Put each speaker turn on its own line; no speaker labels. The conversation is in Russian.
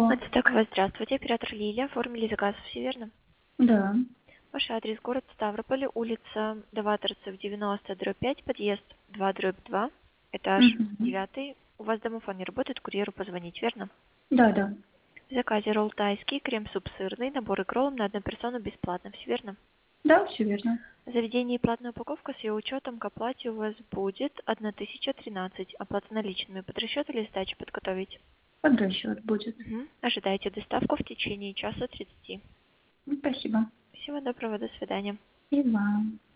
Алло.
Отстаковая, здравствуйте. Оператор Лилия. Оформили заказ, все верно?
Да.
Ваш адрес: город Ставрополь, улица Даваторцев, 90/5, подъезд 2/2, этаж
Мгм.
9. У вас домофон не работает, курьеру позвонить, верно?
Да, да.
В заказе ролл тайский, крем-суп сырный, набор икролом на одну персону бесплатно, все верно?
Да, все верно.
В заведении платная упаковка с ее учетом к оплате у вас будет 1013. Оплата наличными под расчет или сдачу подготовить?
Под расчет будет.
Ожидайте доставку в течение часа 30.
Спасибо.
Всего доброго, до свидания.
И вам.